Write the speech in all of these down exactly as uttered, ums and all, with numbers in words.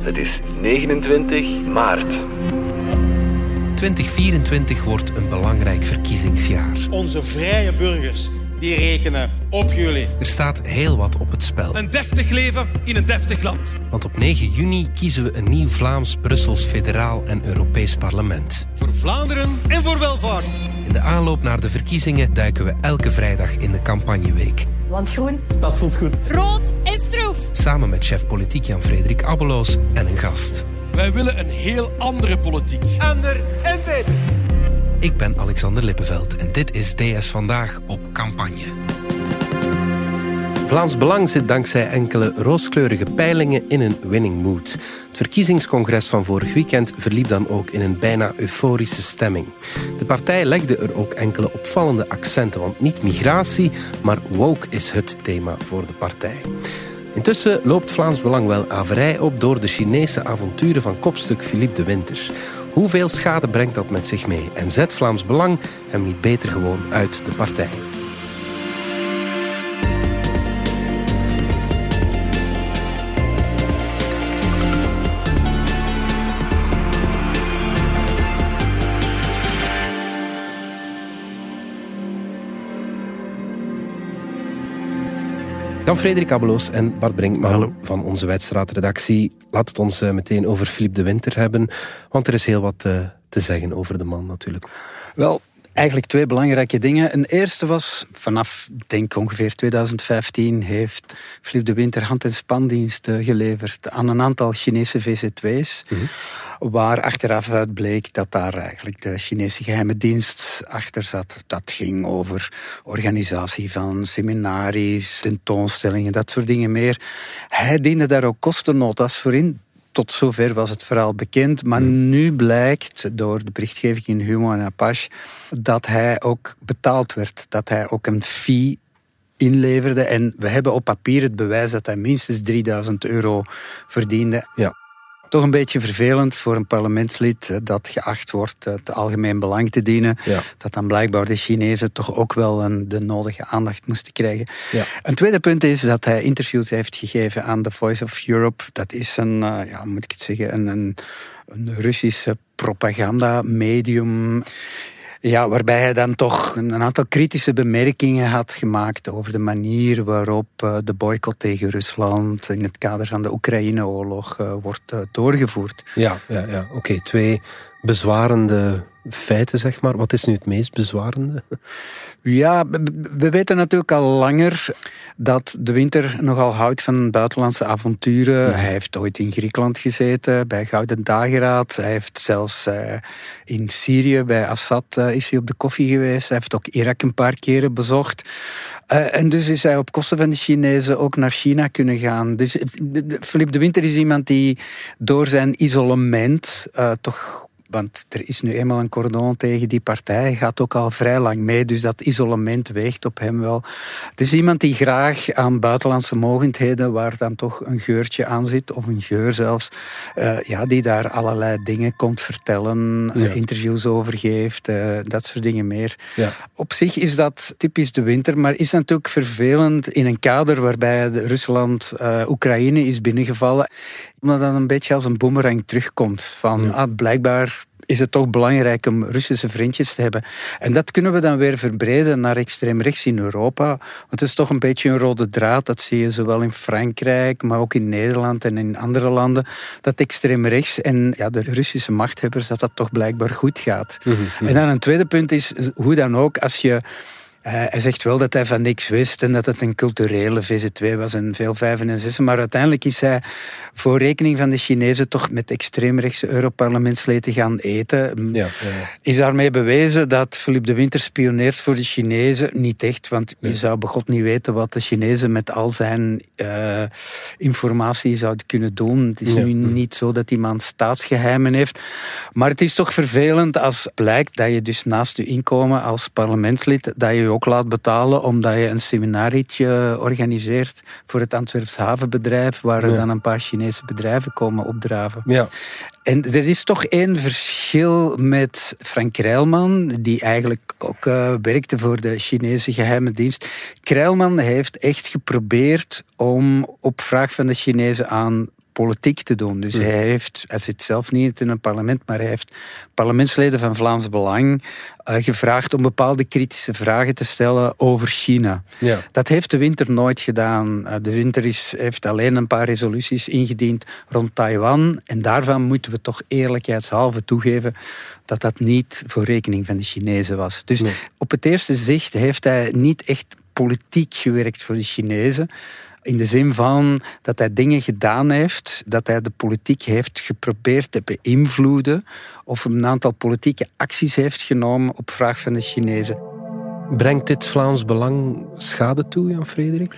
Het is negenentwintig maart. twintig vierentwintig wordt een belangrijk verkiezingsjaar. Onze vrije burgers, die rekenen op jullie. Er staat heel wat op het spel. Een deftig leven in een deftig land. Want op negen juni kiezen we een nieuw Vlaams, Brussels, federaal en Europees parlement. Voor Vlaanderen en voor welvaart. In de aanloop naar de verkiezingen duiken we elke vrijdag in de campagneweek. Want groen, dat voelt goed. Rood is stroef. Samen met chef politiek Jan-Frederik Abbeloos en een gast. Wij willen een heel andere politiek. Ander en beter. Ik ben Alexander Lippenveld en dit is D S Vandaag op campagne. Vlaams Belang zit dankzij enkele rooskleurige peilingen in een winning mood. Het verkiezingscongres van vorig weekend verliep dan ook in een bijna euforische stemming. De partij legde er ook enkele opvallende accenten, want niet migratie, maar woke is het thema voor de partij. Intussen loopt Vlaams Belang wel averij op door de Chinese avonturen van kopstuk Philippe de Winter. Hoeveel schade brengt dat met zich mee? En zet Vlaams Belang hem niet beter gewoon uit de partij? Jan-Frederik Abbeloos en Bart Brinkman Hallo. Van onze Wijdstraatredactie. Laat het ons meteen over Philippe de Winter hebben, want er is heel wat uh, te zeggen over de man natuurlijk. Wel, eigenlijk twee belangrijke dingen. Een eerste was, vanaf denk ongeveer twintig vijftien heeft Philippe de Winter hand- en spandiensten geleverd aan een aantal Chinese V Z W's. Mm-hmm. Waar achteraf uit bleek dat daar eigenlijk de Chinese geheime dienst achter zat. Dat ging over organisatie van seminaries, tentoonstellingen, dat soort dingen meer. Hij diende daar ook kostennota's voor in. Tot zover was het verhaal bekend. Maar mm. nu blijkt door de berichtgeving in Humo en Apache dat hij ook betaald werd. Dat hij ook een fee inleverde. En we hebben op papier het bewijs dat hij minstens drieduizend euro verdiende. Ja. Toch een beetje vervelend voor een parlementslid dat geacht wordt het algemeen belang te dienen. Ja. Dat dan blijkbaar de Chinezen toch ook wel een, de nodige aandacht moesten krijgen. Ja. Een tweede punt is dat hij interviews heeft gegeven aan The Voice of Europe. Dat is een, uh, ja, moet ik het zeggen, een, een, een Russische propagandamedium. Ja, waarbij hij dan toch een aantal kritische bemerkingen had gemaakt over de manier waarop de boycott tegen Rusland in het kader van de Oekraïne-oorlog wordt doorgevoerd. Ja, ja, ja. oké. Okay. Twee bezwarende feiten, zeg maar. Wat is nu het meest bezwarende? Ja, we weten natuurlijk al langer dat de Winter nogal houdt van buitenlandse avonturen. Ja. Hij heeft ooit in Griekenland gezeten, bij Gouden Dageraad. Hij heeft zelfs uh, in Syrië, bij Assad, uh, is hij op de koffie geweest. Hij heeft ook Irak een paar keren bezocht. Uh, en dus is hij op kosten van de Chinezen ook naar China kunnen gaan. Dus Philippe de Winter is iemand die door zijn isolement uh, toch... Want er is nu eenmaal een cordon tegen die partij. Hij gaat ook al vrij lang mee, dus dat isolement weegt op hem wel. Het is iemand die graag aan buitenlandse mogendheden, waar dan toch een geurtje aan zit, of een geur zelfs, uh, ja, die daar allerlei dingen komt vertellen, ja. uh, interviews over geeft, uh, dat soort dingen meer. Ja. Op zich is dat typisch de Winter, maar is natuurlijk vervelend in een kader waarbij de Rusland uh, Oekraïne is binnengevallen, omdat dat een beetje als een boemerang terugkomt. Van, ja. ah, blijkbaar is het toch belangrijk om Russische vriendjes te hebben. En dat kunnen we dan weer verbreden naar extreem rechts in Europa. Want het is toch een beetje een rode draad. Dat zie je zowel in Frankrijk, maar ook in Nederland en in andere landen. Dat extreem rechts en ja, de Russische machthebbers, dat dat toch blijkbaar goed gaat. Mm-hmm. En dan een tweede punt is, hoe dan ook, als je... Uh, hij zegt wel dat hij van niks wist en dat het een culturele V Z W was en veel vijven en zessen. Maar uiteindelijk is hij voor rekening van de Chinezen toch met extreemrechtse Europarlementsleden gaan eten. Ja, ja, ja. Is daarmee bewezen dat Philippe de Winter spioneert voor de Chinezen? Niet echt, want je ja. zou begot niet weten wat de Chinezen met al zijn uh, informatie zouden kunnen doen. Het is ja. nu niet zo dat die man staatsgeheimen heeft. Maar het is toch vervelend als blijkt dat je dus naast je inkomen als parlementslid, dat je ook laat betalen omdat je een seminarietje organiseert voor het Antwerps havenbedrijf, waar ja. dan een paar Chinese bedrijven komen opdraven. Ja. En er is toch één verschil met Frank Krijlman, die eigenlijk ook uh, werkte voor de Chinese geheime dienst. Krijlman heeft echt geprobeerd om op vraag van de Chinezen aan politiek te doen. Dus mm. hij heeft, hij zit zelf niet in een parlement, maar hij heeft parlementsleden van Vlaams Belang uh, gevraagd om bepaalde kritische vragen te stellen over China. Ja. Dat heeft De Winter nooit gedaan. Uh, De Winter is, heeft alleen een paar resoluties ingediend rond Taiwan. En daarvan moeten we toch eerlijkheidshalve toegeven dat dat niet voor rekening van de Chinezen was. Dus nee. op het eerste zicht heeft hij niet echt politiek gewerkt voor de Chinezen. In de zin van dat hij dingen gedaan heeft, dat hij de politiek heeft geprobeerd te beïnvloeden of een aantal politieke acties heeft genomen op vraag van de Chinezen. Brengt dit Vlaams Belang schade toe, Jan-Frederik?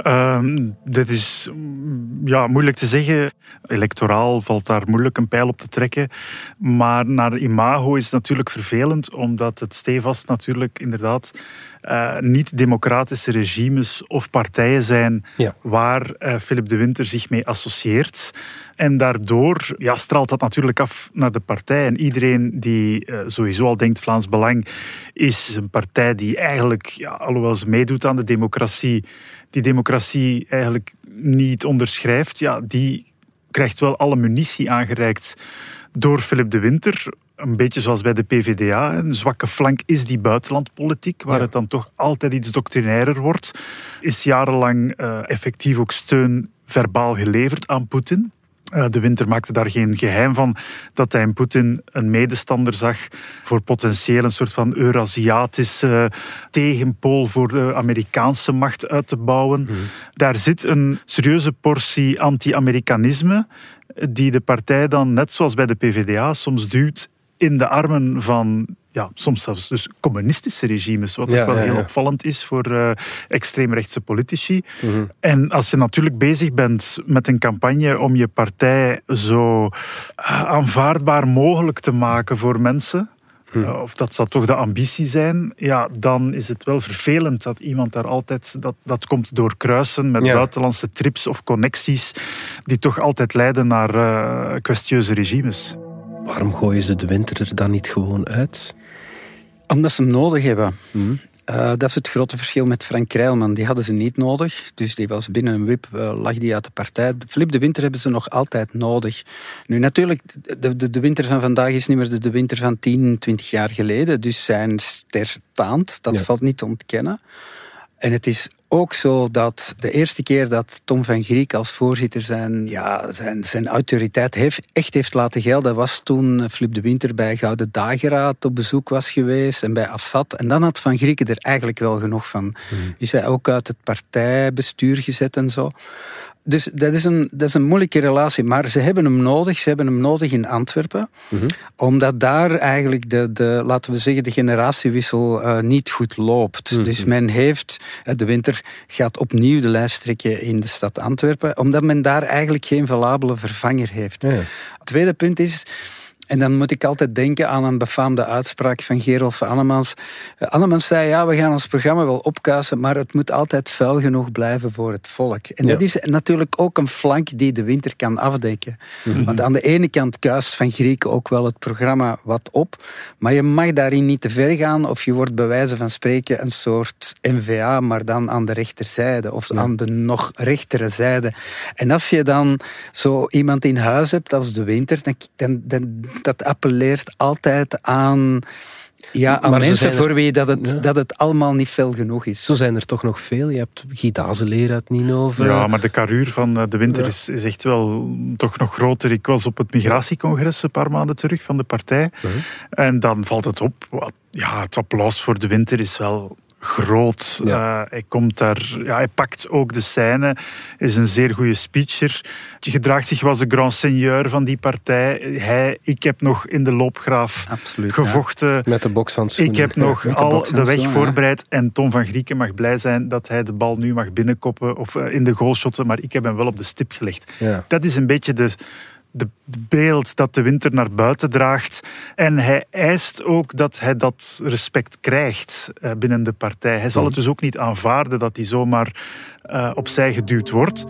Um, dit is ja, moeilijk te zeggen. Electoraal valt daar moeilijk een pijl op te trekken. Maar naar imago is het natuurlijk vervelend, omdat het stevast natuurlijk inderdaad uh, niet-democratische regimes of partijen zijn ja. waar uh, Philippe de Winter zich mee associeert. En daardoor ja, straalt dat natuurlijk af naar de partij. En iedereen die uh, sowieso al denkt Vlaams Belang is een partij die eigenlijk, ja, alhoewel ze meedoet aan de democratie, die democratie eigenlijk niet onderschrijft, ja, die krijgt wel alle munitie aangereikt door Philippe de Winter. Een beetje zoals bij de P V D A. Een zwakke flank is die buitenlandpolitiek, waar ja. het dan toch altijd iets doctrinairer wordt. Is jarenlang uh, effectief ook steun verbaal geleverd aan Poetin. De Winter maakte daar geen geheim van dat hij in Poetin een medestander zag voor potentieel een soort van Eurasiatische tegenpool voor de Amerikaanse macht uit te bouwen. Mm. Daar zit een serieuze portie anti-Amerikanisme die de partij dan, net zoals bij de P V D A, soms duwt in de armen van, ja, soms zelfs dus communistische regimes, wat ja, ook wel ja, heel ja. opvallend is voor uh, extreemrechtse politici. Mm-hmm. En als je natuurlijk bezig bent met een campagne om je partij zo uh, aanvaardbaar mogelijk te maken voor mensen, mm. uh, of dat zal toch de ambitie zijn, ja, dan is het wel vervelend dat iemand daar altijd, dat, dat komt doorkruisen met ja. buitenlandse trips of connecties die toch altijd leiden naar uh, kwestieuze regimes. Waarom gooien ze de Winter er dan niet gewoon uit? Omdat ze hem nodig hebben. Hmm. Uh, dat is het grote verschil met Frank Krijlman. Die hadden ze niet nodig. Dus die was binnen een wip, uh, lag die uit de partij. Philippe de Winter hebben ze nog altijd nodig. Nu natuurlijk, de, de, de Winter van vandaag is niet meer de, de Winter van tien, twintig jaar geleden. Dus zijn ster taant, dat ja. valt niet te ontkennen. En het is ook zo dat de eerste keer dat Tom van Griek als voorzitter zijn, ja, zijn, zijn autoriteit heeft, echt heeft laten gelden, was toen Philippe de Winter bij Gouden Dageraad op bezoek was geweest en bij Assad. En dan had Van Grieken er eigenlijk wel genoeg van. Mm. Is hij ook uit het partijbestuur gezet en zo. Dus dat is, een, dat is een moeilijke relatie, maar ze hebben hem nodig. Ze hebben hem nodig in Antwerpen, mm-hmm. omdat daar eigenlijk de, de, laten we zeggen, de generatiewissel uh, niet goed loopt. Mm-hmm. Dus men heeft, de Winter gaat opnieuw de lijst trekken in de stad Antwerpen, omdat men daar eigenlijk geen valabele vervanger heeft. Ja. Het tweede punt is, en dan moet ik altijd denken aan een befaamde uitspraak van Gerolf Annemans. Annemans zei, ja, we gaan ons programma wel opkuisen, maar het moet altijd vuil genoeg blijven voor het volk. En ja. dat is natuurlijk ook een flank die de Winter kan afdekken. Mm-hmm. Want aan de ene kant kuist Van Grieken ook wel het programma wat op, maar je mag daarin niet te ver gaan of je wordt bij wijze van spreken een soort N V A, maar dan aan de rechterzijde of ja. aan de nog rechtere zijde. En als je dan zo iemand in huis hebt als de Winter, dan, dan, dan dat appelleert altijd aan, ja, aan mensen er, voor wie dat het, ja. dat het allemaal niet fel genoeg is. Zo zijn er toch nog veel. Je hebt Guy Dazeleer uit Ninove. Ja, maar de carrure van de Winter ja. is, is echt wel toch nog groter. Ik was op het migratiecongres een paar maanden terug van de partij. Ja. En dan valt het op. Ja, het applaus voor de Winter is wel groot. Ja. Uh, hij komt daar, ja, hij pakt ook de scène, is een zeer goede speecher. Je gedraagt zich als de grand seigneur van die partij. Hij, ik heb nog in de loopgraaf Absoluut, gevochten. Ja. Met de bokshandschoenen. Ik heb nog ja, al de, de weg voorbereid. Ja. En Tom van Grieken mag blij zijn dat hij de bal nu mag binnenkoppen of uh, in de goal shotten, maar ik heb hem wel op de stip gelegd. Ja. Dat is een beetje de de beeld dat de Winter naar buiten draagt. En hij eist ook dat hij dat respect krijgt uh, binnen de partij. Hij zal het dus ook niet aanvaarden dat hij zomaar uh, opzij geduwd wordt.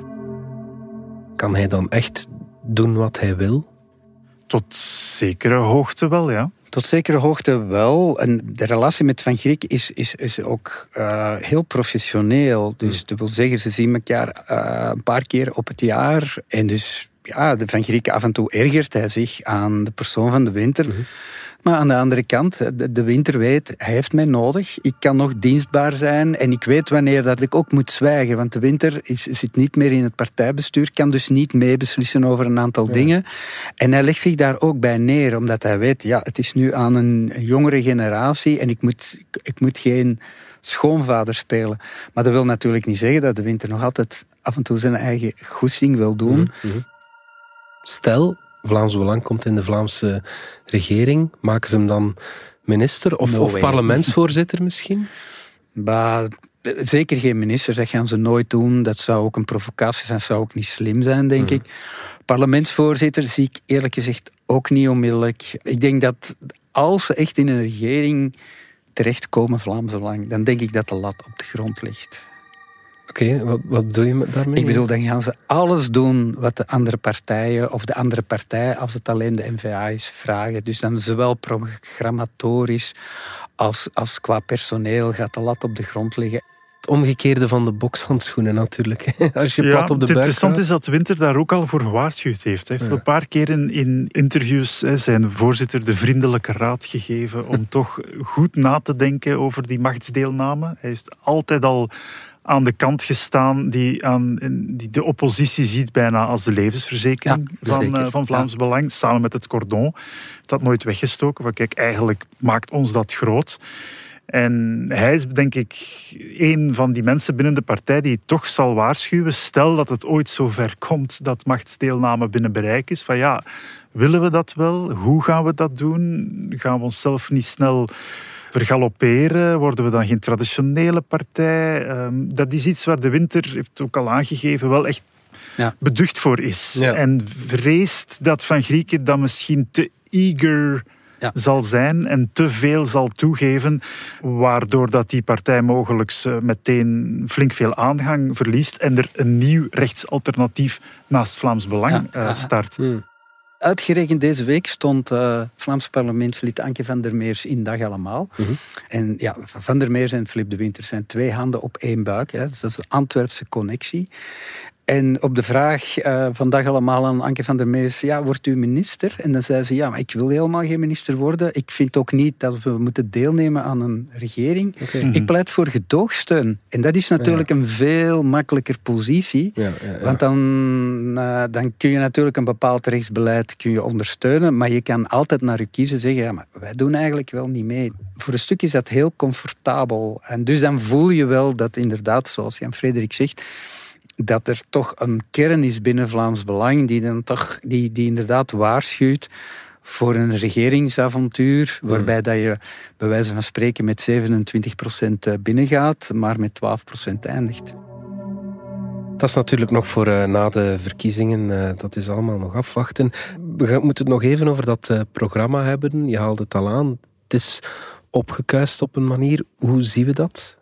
Kan hij dan echt doen wat hij wil? Tot zekere hoogte wel, ja. Tot zekere hoogte wel. En de relatie met Van Griek is, is, is ook uh, heel professioneel. Dus dat wil zeggen, ze zien elkaar uh, een paar keer op het jaar. En dus ja, de Van Grieken af en toe ergert hij zich aan de persoon van de Winter. Mm-hmm. Maar aan de andere kant, de, de Winter weet, hij heeft mij nodig. Ik kan nog dienstbaar zijn en ik weet wanneer dat ik ook moet zwijgen. Want de Winter is, zit niet meer in het partijbestuur, kan dus niet meebeslissen over een aantal ja. dingen. En hij legt zich daar ook bij neer, omdat hij weet, ja, het is nu aan een jongere generatie en ik moet, ik moet geen schoonvader spelen. Maar dat wil natuurlijk niet zeggen dat de Winter nog altijd af en toe zijn eigen goesting wil doen. Mm-hmm. Stel, Vlaams Belang komt in de Vlaamse regering. Maken ze hem dan minister of, no of parlementsvoorzitter misschien? Maar zeker geen minister, dat gaan ze nooit doen. Dat zou ook een provocatie zijn, dat zou ook niet slim zijn, denk mm. ik. Parlementsvoorzitter zie ik eerlijk gezegd ook niet onmiddellijk. Ik denk dat als ze echt in een regering terechtkomen, Vlaams Belang, dan denk ik dat de lat op de grond ligt. Oké, okay, wat, wat bedoel je daarmee? Ik bedoel, dan gaan ze alles doen wat de andere partijen, of de andere partij, als het alleen de N V A is, vragen. Dus dan zowel programmatorisch als, als qua personeel gaat de lat op de grond liggen. Het omgekeerde van de bokshandschoenen natuurlijk. Als je ja, plat op de buik Het interessante is dat Winter daar ook al voor gewaarschuwd heeft. Hij heeft ja. een paar keer in, in interviews hè, zijn voorzitter de vriendelijke raad gegeven om toch goed na te denken over die machtsdeelname. Hij heeft altijd al aan de kant gestaan die, aan, die de oppositie ziet bijna als de levensverzekering ja, van, uh, van Vlaams ja. Belang, samen met het cordon. Dat nooit weggestoken. Van, kijk, eigenlijk maakt ons dat groot. En hij is, denk ik, een van die mensen binnen de partij die toch zal waarschuwen. Stel dat het ooit zover komt dat machtsdeelname binnen bereik is. Van ja, willen we dat wel? Hoe gaan we dat doen? Gaan we onszelf niet snel vergalopperen? Worden we dan geen traditionele partij? Um, dat is iets waar de Winter, heeft ook al aangegeven, wel echt ja. beducht voor is. Ja. En vreest dat Van Grieken dan misschien te eager ja. zal zijn en te veel zal toegeven, waardoor dat die partij mogelijk meteen flink veel aanhang verliest en er een nieuw rechtsalternatief naast Vlaams Belang ja. uh, start. Hmm. Uitgerekend deze week stond uh, Vlaams parlementslid Anke van der Meers in Dag Allemaal. Mm-hmm. En ja, Van der Meers en Filip de Winter zijn twee handen op één buik. Hè. Dus dat is de Antwerpse connectie. En op de vraag uh, van Dag Allemaal aan Anke van der Meers, ja, wordt u minister? En dan zei ze, ja, maar ik wil helemaal geen minister worden. Ik vind ook niet dat we moeten deelnemen aan een regering. Okay. Mm-hmm. Ik pleit voor gedoogsteun. En dat is natuurlijk ja. een veel makkelijker positie. Ja, ja, ja. Want dan, uh, dan kun je natuurlijk een bepaald rechtsbeleid kun je ondersteunen, maar je kan altijd naar je kiezen zeggen, ja, maar wij doen eigenlijk wel niet mee. Voor een stuk is dat heel comfortabel. En dus dan voel je wel dat inderdaad, zoals Jan Frederik zegt, dat er toch een kern is binnen Vlaams Belang die, dan toch, die, die inderdaad waarschuwt voor een regeringsavontuur, waarbij dat je bij wijze van spreken met zevenentwintig procent binnengaat, maar met twaalf procent eindigt. Dat is natuurlijk nog voor uh, na de verkiezingen. Uh, dat is allemaal nog afwachten. We moeten het nog even over dat uh, programma hebben. Je haalde het al aan. Het is opgekuist op een manier. Hoe zien we dat?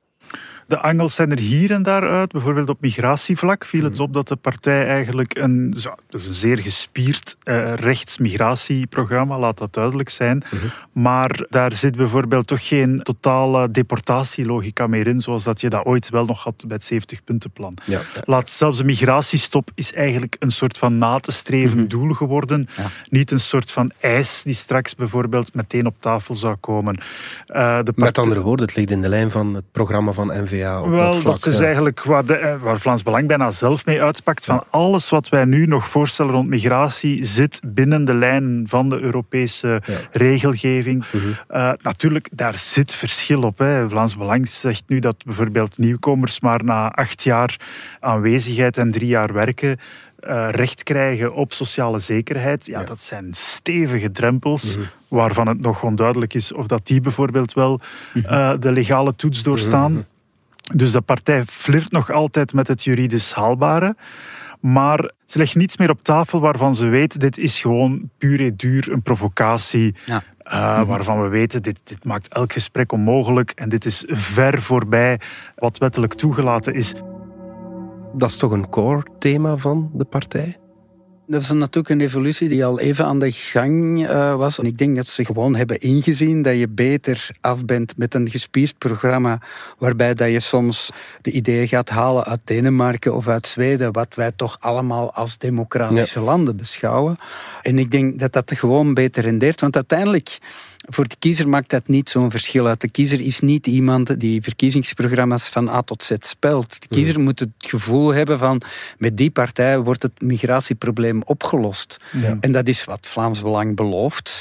De angels zijn er hier en daar uit. Bijvoorbeeld op migratievlak viel het op dat de partij eigenlijk een, dat is een zeer gespierd uh, rechtsmigratieprogramma, laat dat duidelijk zijn. Uh-huh. Maar daar zit bijvoorbeeld toch geen totale deportatielogica meer in, zoals dat je dat ooit wel nog had bij het zeventig-puntenplan. Ja, ja. Laat, zelfs de migratiestop is eigenlijk een soort van na te streven uh-huh. doel geworden. Ja. Niet een soort van eis die straks bijvoorbeeld meteen op tafel zou komen. Uh, de part- Met andere woorden, het ligt in de lijn van het programma van N V A. Op Wel, dat, vlak, dat is ja. eigenlijk waar, de, waar Vlaams Belang bijna zelf mee uitpakt. Van alles wat wij nu nog voorstellen rond migratie zit binnen de lijn van de Europese ja. regelgeving. Uh-huh. Uh, natuurlijk, daar zit verschil op. Hè. Vlaams Belang zegt nu dat bijvoorbeeld nieuwkomers maar na acht jaar aanwezigheid en drie jaar werken Uh, recht krijgen op sociale zekerheid. Ja, ja. dat zijn stevige drempels, mm-hmm. waarvan het nog onduidelijk is of dat die bijvoorbeeld wel uh, de legale toets doorstaan. Mm-hmm. Dus de partij flirt nog altijd met het juridisch haalbare. Maar ze legt niets meer op tafel waarvan ze weet, dit is gewoon puur en duur een provocatie. Ja. Uh, mm-hmm. Waarvan we weten, dit, dit maakt elk gesprek onmogelijk en dit is ver voorbij wat wettelijk toegelaten is. Dat is toch een core thema van de partij? Dat is natuurlijk een evolutie die al even aan de gang uh, was. En ik denk dat ze gewoon hebben ingezien dat je beter af bent met een gespierd programma waarbij dat je soms de ideeën gaat halen uit Denemarken of uit Zweden, wat wij toch allemaal als democratische ja. landen beschouwen. En ik denk dat dat gewoon beter rendeert, want uiteindelijk voor de kiezer maakt dat niet zo'n verschil uit. De kiezer is niet iemand die verkiezingsprogramma's van A tot Z spelt. De kiezer moet het gevoel hebben van met die partij wordt het migratieprobleem opgelost. Ja. En dat is wat Vlaams Belang belooft.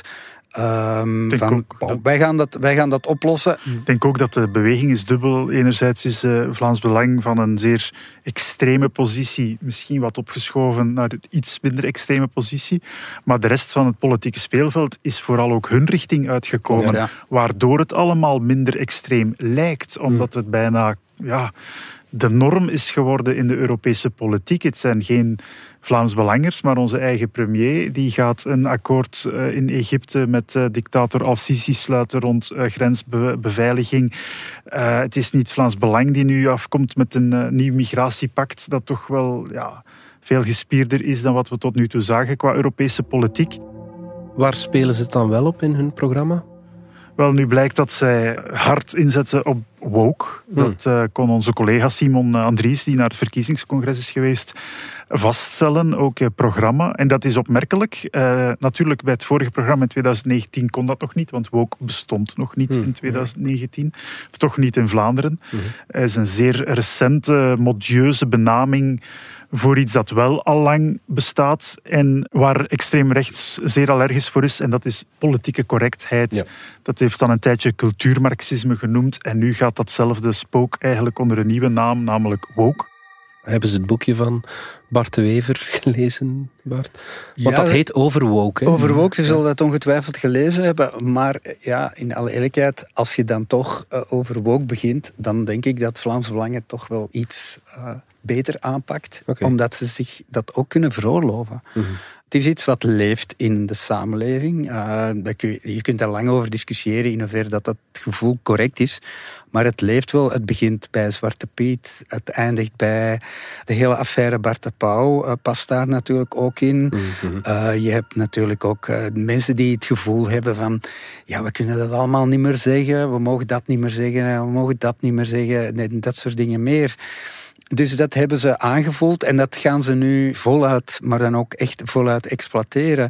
Um, van, dat, wij, gaan dat, wij gaan dat oplossen. Ik denk ook dat de beweging is dubbel. Enerzijds is uh, Vlaams Belang van een zeer extreme positie misschien wat opgeschoven naar een iets minder extreme positie. Maar de rest van het politieke speelveld is vooral ook hun richting uitgekomen. Ja, ja. Waardoor het allemaal minder extreem lijkt. Omdat het bijna ja, de norm is geworden in de Europese politiek. Het zijn geen Vlaams Belangers, maar onze eigen premier die gaat een akkoord uh, in Egypte met uh, dictator Al-Sisi sluiten rond uh, grensbeveiliging. Uh, het is niet Vlaams Belang die nu afkomt met een uh, nieuw migratiepact dat toch wel ja, veel gespierder is dan wat we tot nu toe zagen qua Europese politiek. Waar spelen ze het dan wel op in hun programma? Wel, nu blijkt dat zij hard inzetten op woke. Dat uh, kon onze collega Simon Andries, die naar het verkiezingscongres is geweest, vaststellen, ook het programma. En dat is opmerkelijk. Uh, natuurlijk, bij het vorige programma in twintig negentien kon dat nog niet, want woke bestond nog niet hmm. in twintig negentien. Of toch niet in Vlaanderen. Hmm. Het is een zeer recente, modieuze benaming voor iets dat wel al lang bestaat en waar extreem rechts zeer allergisch voor is. En dat is politieke correctheid. Ja. Dat heeft dan een tijdje cultuurmarxisme genoemd. En nu gaat datzelfde spook eigenlijk onder een nieuwe naam, namelijk woke. Hebben ze het boekje van Bart de Wever gelezen, Bart? Want ja, dat heet Over Woke. Hè? Over Woke, ze zullen dat ongetwijfeld gelezen hebben. Maar ja, in alle eerlijkheid, als je dan toch uh, over woke begint, dan denk ik dat Vlaams Belang het toch wel iets uh, beter aanpakt. Okay. Omdat ze zich dat ook kunnen veroorloven. Mm-hmm. Het is iets wat leeft in de samenleving. Uh, je kunt daar lang over discussiëren in hoeverre dat dat gevoel correct is. Maar het leeft wel. Het begint bij Zwarte Piet. Het eindigt bij de hele affaire Bart de Pauw. Uh, past daar natuurlijk ook in. Mm-hmm. Uh, je hebt natuurlijk ook uh, mensen die het gevoel hebben van ja, we kunnen dat allemaal niet meer zeggen. We mogen dat niet meer zeggen. We mogen dat niet meer zeggen. Nee, dat soort dingen meer. Dus dat hebben ze aangevoeld en dat gaan ze nu voluit, maar dan ook echt voluit exploiteren.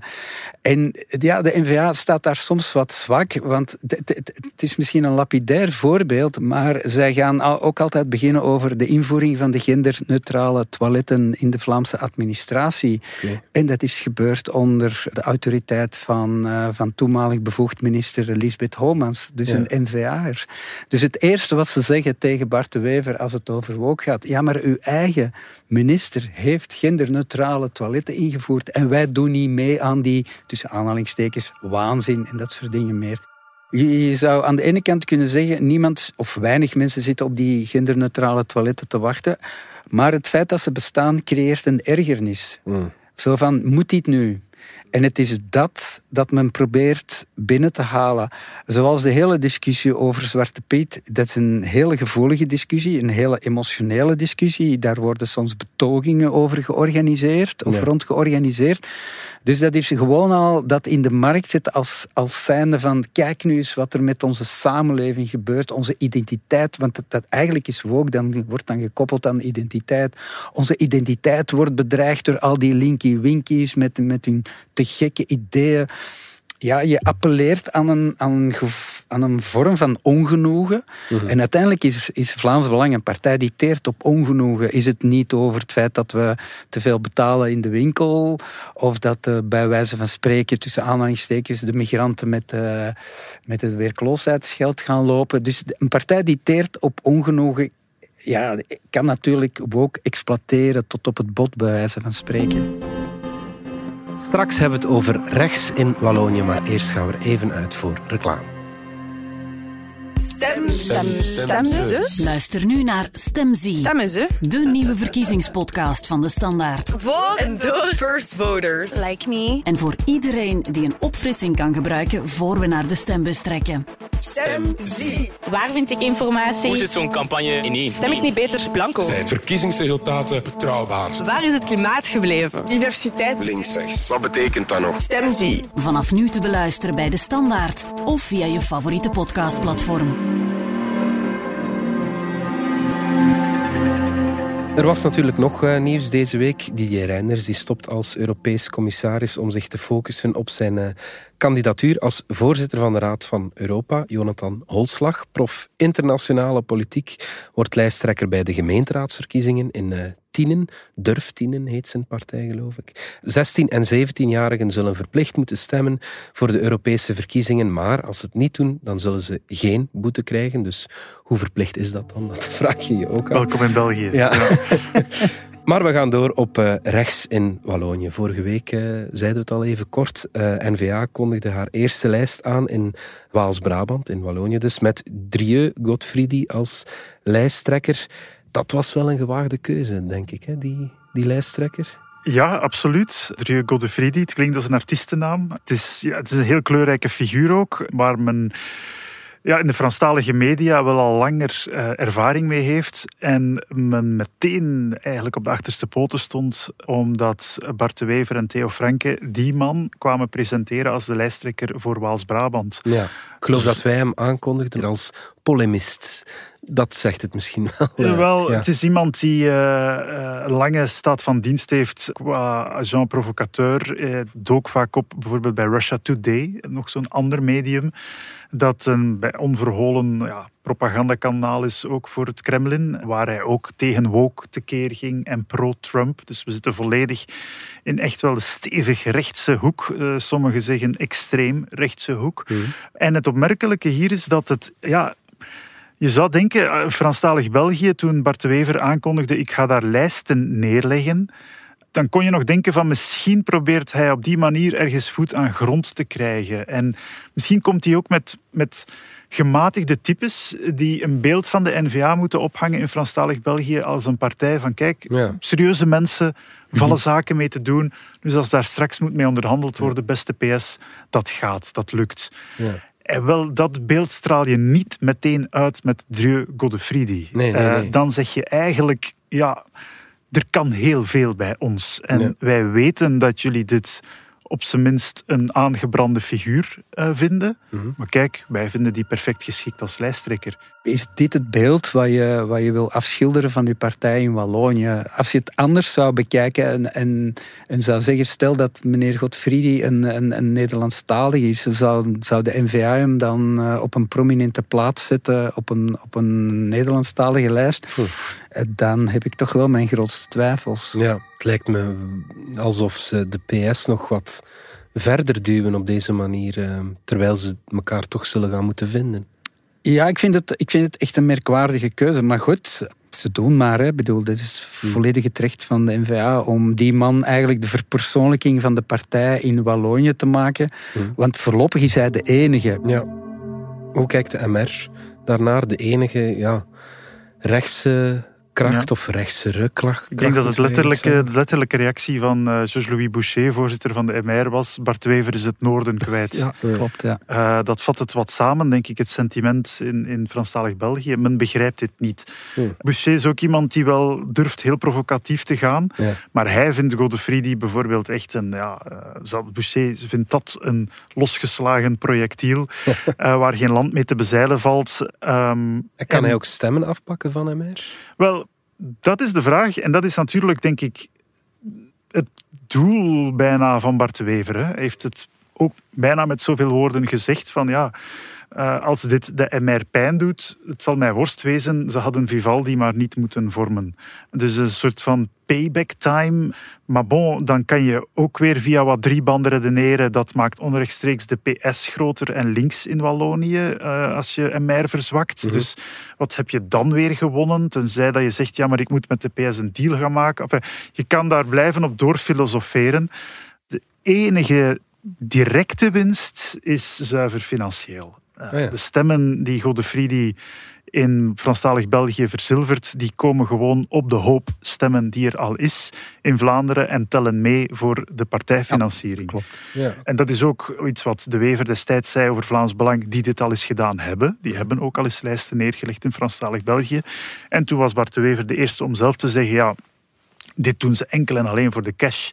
En ja, de N V A staat daar soms wat zwak, want het is misschien een lapidair voorbeeld, maar zij gaan ook altijd beginnen over de invoering van de genderneutrale toiletten in de Vlaamse administratie. Okay. En dat is gebeurd onder de autoriteit van, uh, van toenmalig bevoegd minister Liesbeth Homans, dus ja. een N V A'er. Dus het eerste wat ze zeggen tegen Bart de Wever als het over woke gaat, ja, maar uw eigen minister heeft genderneutrale toiletten ingevoerd en wij doen niet mee aan die, tussen aanhalingstekens, waanzin en dat soort dingen meer. Je, je zou aan de ene kant kunnen zeggen, niemand of weinig mensen zitten op die genderneutrale toiletten te wachten, maar het feit dat ze bestaan creëert een ergernis. Mm. Zo van, moet dit nu? En het is dat dat men probeert binnen te halen. Zoals de hele discussie over Zwarte Piet. Dat is een hele gevoelige discussie, een hele emotionele discussie. Daar worden soms betogingen over georganiseerd of ja. rond georganiseerd. Dus dat is gewoon al dat in de markt zit als, als zijnde van kijk nu eens wat er met onze samenleving gebeurt, onze identiteit, want dat, dat eigenlijk is woke, dan wordt dan gekoppeld aan identiteit. Onze identiteit wordt bedreigd door al die linky-winkies met, met hun te gekke ideeën. Ja, je appelleert aan een, aan een, aan een vorm van ongenoegen. Mm-hmm. En uiteindelijk is, is Vlaams Belang een partij die teert op ongenoegen. Is het niet over het feit dat we te veel betalen in de winkel, of dat uh, bij wijze van spreken tussen aanhalingstekens de migranten met, uh, met het werkloosheidsgeld gaan lopen. Dus een partij die teert op ongenoegen, ja, kan natuurlijk ook exploiteren tot op het bot bij wijze van spreken. Straks hebben we het over rechts in Wallonië, maar eerst gaan we er even uit voor reclame. Stem, stem, stem ze. Luister nu naar Stem ze. Stemmen ze. De nieuwe verkiezingspodcast van De Standaard. Voor en door first voters. Like me. En voor iedereen die een opfrissing kan gebruiken voor we naar de stembus trekken. StemZ. Waar vind ik informatie? Hoe zit zo'n campagne ineen? Stem ik niet beter blanco? Zijn verkiezingsresultaten betrouwbaar? Waar is het klimaat gebleven? Diversiteit. Links, rechts. Wat betekent dat nog? StemZ. Vanaf nu te beluisteren bij De Standaard of via je favoriete podcastplatform. Er was natuurlijk nog uh, nieuws deze week. Didier Reynders die stopt als Europees commissaris om zich te focussen op zijn uh, kandidatuur als voorzitter van de Raad van Europa. Jonathan Holslag, prof internationale politiek, wordt lijsttrekker bij de gemeenteraadsverkiezingen in uh, Tienen. Durf Tienen heet zijn partij, geloof ik. zestien- en zeventienjarigen zullen verplicht moeten stemmen voor de Europese verkiezingen, maar als ze het niet doen, dan zullen ze geen boete krijgen. Dus hoe verplicht is dat dan? Dat vraag je je ook af. Welkom in België. Ja. Ja. Maar we gaan door op uh, rechts in Wallonië. Vorige week uh, zeiden we het al even kort. Uh, N V A kondigde haar eerste lijst aan in Waals-Brabant, in Wallonië dus, met Drieu Godfriedi als lijsttrekker. Dat was wel een gewaagde keuze, denk ik, hè? Die, die lijsttrekker. Ja, absoluut. Drieu Godfriedi, het klinkt als een artiestennaam. Het is, ja, het is een heel kleurrijke figuur ook, waar men ja, in de Franstalige media wel al langer uh, ervaring mee heeft. En men meteen eigenlijk op de achterste poten stond, omdat Bart de Wever en Theo Franke die man kwamen presenteren als de lijsttrekker voor Waals-Brabant. Ja, ik geloof dat wij hem aankondigden als polemist. Dat zegt het misschien wel. Ja, wel, ja. Het is iemand die uh, uh, lange staat van dienst heeft qua agent provocateur. Uh, dook vaak op bijvoorbeeld bij Russia Today, nog zo'n ander medium, dat een bij onverholen ja, propagandakanaal is ook voor het Kremlin, waar hij ook tegen woke tekeer ging en pro-Trump. Dus we zitten volledig in echt wel de stevig rechtse hoek. Uh, sommigen zeggen extreem rechtse hoek. Mm. En het opmerkelijke hier is dat het... ja. Je zou denken, Franstalig België, toen Bart de Wever aankondigde ik ga daar lijsten neerleggen, dan kon je nog denken van misschien probeert hij op die manier ergens voet aan grond te krijgen. En misschien komt hij ook met, met gematigde types die een beeld van de N V A moeten ophangen in Franstalig België als een partij van kijk, ja. serieuze mensen, vallen zaken mee te doen. Dus als daar straks moet mee onderhandeld worden, beste P S, dat gaat, dat lukt. Ja. En wel, dat beeld straal je niet meteen uit met Drieu Godfriedi. Nee, nee, nee. Uh, dan zeg je eigenlijk, ja, er kan heel veel bij ons. En ja. wij weten dat jullie dit op zijn minst een aangebrande figuur uh, vinden. Mm-hmm. Maar kijk, wij vinden die perfect geschikt als lijsttrekker. Is dit het beeld wat je, wat je wil afschilderen van je partij in Wallonië? Als je het anders zou bekijken en, en, en zou zeggen, stel dat meneer Godfriedi een, een, een Nederlandstalig is, zou, zou de N V A hem dan uh, op een prominente plaats zetten op een, op een Nederlandstalige lijst? Hm. Dan heb ik toch wel mijn grootste twijfels. Ja, het lijkt me alsof ze de P S nog wat verder duwen op deze manier, uh, terwijl ze elkaar toch zullen gaan moeten vinden. Ja, ik vind, het, ik vind het echt een merkwaardige keuze. Maar goed, ze doen maar. Hè. Ik bedoel, dit is volledig het recht van de N V A om die man eigenlijk de verpersoonlijking van de partij in Wallonië te maken. Hmm. Want voorlopig is hij de enige. Ja. Hoe kijkt de M R daarnaar? De enige ja, rechtse kracht ja. of rechtse kracht? Ik denk dat het letterlijke, de letterlijke reactie van uh, Georges-Louis Boucher, voorzitter van de M R, was Bart de Wever is het noorden kwijt. Ja, klopt. Ja. Uh, dat vat het wat samen, denk ik, het sentiment in, in Franstalig België. Men begrijpt dit niet. Hmm. Boucher is ook iemand die wel durft heel provocatief te gaan, ja. maar hij vindt Godfriedi bijvoorbeeld echt een... Ja, uh, Boucher vindt dat een losgeslagen projectiel uh, waar geen land mee te bezeilen valt. Um, en kan en, hij ook stemmen afpakken van M R? Wel, dat is de vraag. En dat is natuurlijk, denk ik, het doel bijna van Bart de Wever. Hè. Hij heeft het ook bijna met zoveel woorden gezegd van ja, uh, als dit de M R pijn doet, het zal mij worst wezen, ze hadden Vivaldi maar niet moeten vormen. Dus een soort van payback time. Maar bon, dan kan je ook weer via wat driebanden redeneren. Dat maakt onrechtstreeks de P S groter en links in Wallonië uh, als je M R verzwakt. Mm-hmm. Dus wat heb je dan weer gewonnen? Tenzij dat je zegt, ja, maar ik moet met de P S een deal gaan maken. Enfin, je kan daar blijven op doorfilosoferen. De enige directe winst is zuiver financieel. Uh, oh ja. De stemmen die Godfriedi in Franstalig België verzilverd, die komen gewoon op de hoop stemmen die er al is in Vlaanderen en tellen mee voor de partijfinanciering. Ja, klopt. Ja. En dat is ook iets wat De Wever destijds zei over Vlaams Belang, die dit al eens gedaan hebben. Die hebben ook al eens lijsten neergelegd in Franstalig België. En toen was Bart De Wever de eerste om zelf te zeggen, ja, dit doen ze enkel en alleen voor de cash.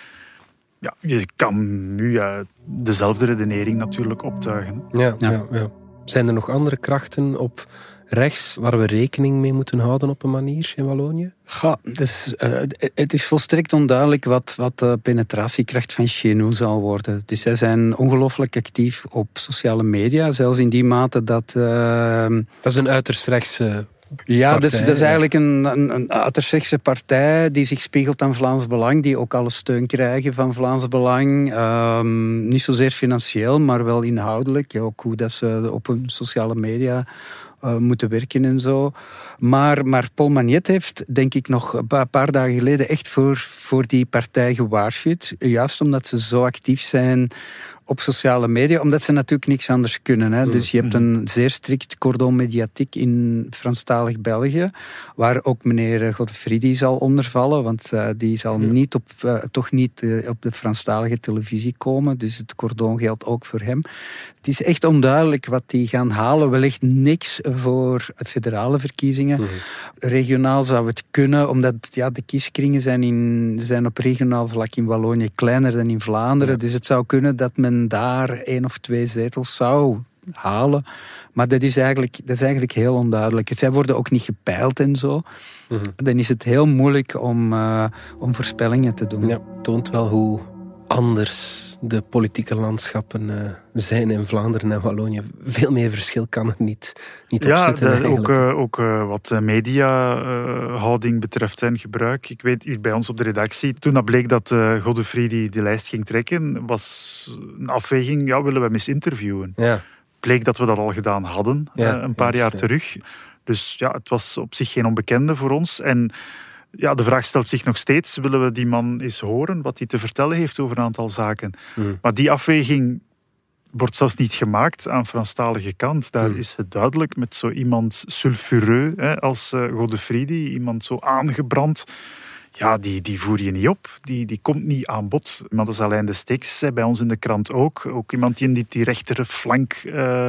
Ja, je kan nu uh, dezelfde redenering natuurlijk optuigen. Ja, ja. Ja, ja. Zijn er nog andere krachten op rechts waar we rekening mee moeten houden op een manier in Wallonië? Ja, dus, uh, het is volstrekt onduidelijk wat, wat de penetratiekracht van Chenu zal worden. Dus zij zijn ongelooflijk actief op sociale media, zelfs in die mate dat... Uh, dat is een uiterst rechtse... Ja, dus, dat is eigenlijk een, een, een uiterst rechtse partij die zich spiegelt aan Vlaams Belang, die ook alle steun krijgen van Vlaams Belang. Um, niet zozeer financieel, maar wel inhoudelijk. Ja, ook hoe dat ze op hun sociale media uh, moeten werken en zo. Maar, maar Paul Magnet heeft, denk ik, nog een paar dagen geleden echt voor, voor die partij gewaarschuwd. Juist omdat ze zo actief zijn op sociale media, omdat ze natuurlijk niks anders kunnen. Hè. Dus je hebt een zeer strikt cordon mediatiek in Franstalig België, waar ook meneer Godefriedi zal onder vallen, want uh, die zal ja. niet op, uh, toch niet uh, op de Franstalige televisie komen. Dus het cordon geldt ook voor hem. Het is echt onduidelijk wat die gaan halen. Wellicht niks voor federale verkiezingen. Mm-hmm. Regionaal zou het kunnen, omdat ja, de kieskringen zijn, in, zijn op regionaal vlak in Wallonië kleiner dan in Vlaanderen. Ja. Dus het zou kunnen dat men daar één of twee zetels zou halen. Maar dat is eigenlijk, dat is eigenlijk heel onduidelijk. Zij worden ook niet gepeild en zo. Mm-hmm. Dan is het heel moeilijk om, uh, om voorspellingen te doen. Ja, toont wel hoe anders de politieke landschappen uh, zijn in Vlaanderen en Wallonië. Veel meer verschil kan er niet, niet op ja, zitten. Ja, ook, uh, ook uh, wat mediahouding uh, betreft en gebruik. Ik weet hier bij ons op de redactie, toen dat bleek dat uh, Godefriedi de lijst ging trekken, was een afweging, ja, willen we hem eens interviewen? Ja. Bleek dat we dat al gedaan hadden, ja, uh, een paar jaar ja. terug. Dus ja, het was op zich geen onbekende voor ons. En ja, de vraag stelt zich nog steeds, willen we die man eens horen wat hij te vertellen heeft over een aantal zaken? Mm. Maar die afweging wordt zelfs niet gemaakt aan Franstalige kant. Daar mm. is het duidelijk met zo iemand sulfureux hè, als uh, Godefriedi, iemand zo aangebrand. Ja, die, die voer je niet op. Die, die komt niet aan bod. Iemand als Alain de Steeks, bij ons in de krant ook. Ook iemand die in die, die rechtere flank uh, uh,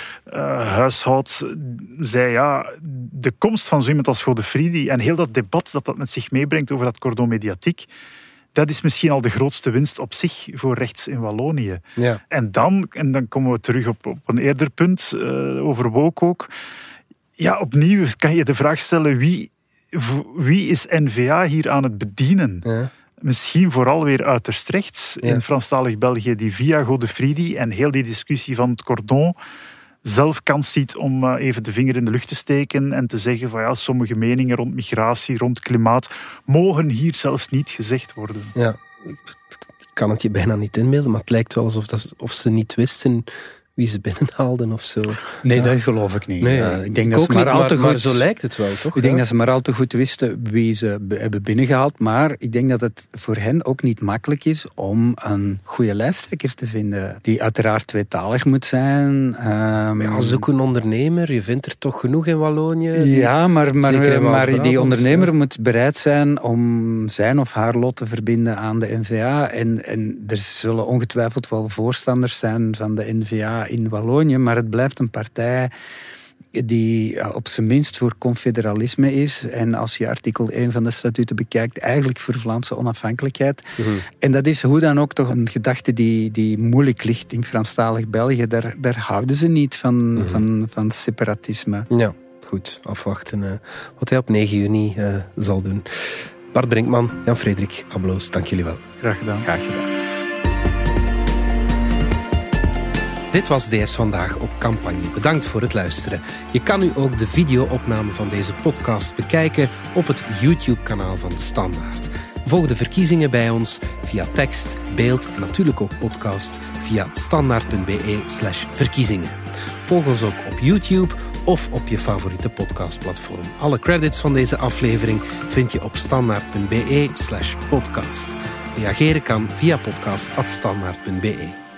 huishoudt. Zei ja, de komst van zo iemand als Godefriedi en heel dat debat dat dat met zich meebrengt over dat cordon mediatiek, dat is misschien al de grootste winst op zich voor rechts in Wallonië. Ja. En, dan, en dan komen we terug op, op een eerder punt, uh, over woke ook. Ja, opnieuw kan je de vraag stellen, wie... Wie is N V A hier aan het bedienen? Ja. Misschien vooral weer uiterst rechts ja. in Franstalig België, die via Godefriedi en heel die discussie van het cordon zelf kans ziet om uh, even de vinger in de lucht te steken en te zeggen van ja, sommige meningen rond migratie, rond klimaat, mogen hier zelfs niet gezegd worden. Ja, ik kan het je bijna niet inbeelden, maar het lijkt wel alsof dat, of ze niet wisten wie ze binnenhaalden of zo. Nee, ja. dat geloof ik niet. Nee, uh, ik denk ik dat ook ze maar, niet, al maar, te goed, maar zo lijkt het wel, toch? Ik denk ja. dat ze maar al te goed wisten wie ze b- hebben binnengehaald. Maar ik denk dat het voor hen ook niet makkelijk is om een goede lijsttrekker te vinden. Die uiteraard tweetalig moet zijn. Um, ja, zoek een ondernemer. Je vindt er toch genoeg in Wallonië. Die, ja, maar, maar, maar die ondernemer ja. moet bereid zijn om zijn of haar lot te verbinden aan de N V A. En, en er zullen ongetwijfeld wel voorstanders zijn van de N V A in Wallonië. Maar het blijft een partij die ja, op zijn minst voor confederalisme is. En als je artikel één van de statuten bekijkt, eigenlijk voor Vlaamse onafhankelijkheid. Mm-hmm. En dat is hoe dan ook toch een gedachte die, die moeilijk ligt in Franstalig België. Daar, daar houden ze niet van, mm-hmm. van, van separatisme. Ja, goed. Afwachten uh, wat hij op negen juni uh, zal doen. Bart Brinkman, Jan-Frederik Abloos, dank jullie wel. Graag gedaan. Graag gedaan. Dit was D S Vandaag op campagne. Bedankt voor het luisteren. Je kan nu ook de video-opname van deze podcast bekijken op het YouTube-kanaal van De Standaard. Volg de verkiezingen bij ons via tekst, beeld en natuurlijk ook podcast via standaard.be slash verkiezingen. Volg ons ook op YouTube of op je favoriete podcastplatform. Alle credits van deze aflevering vind je op standaard.be slash podcast. Reageren kan via podcast at standaard.be.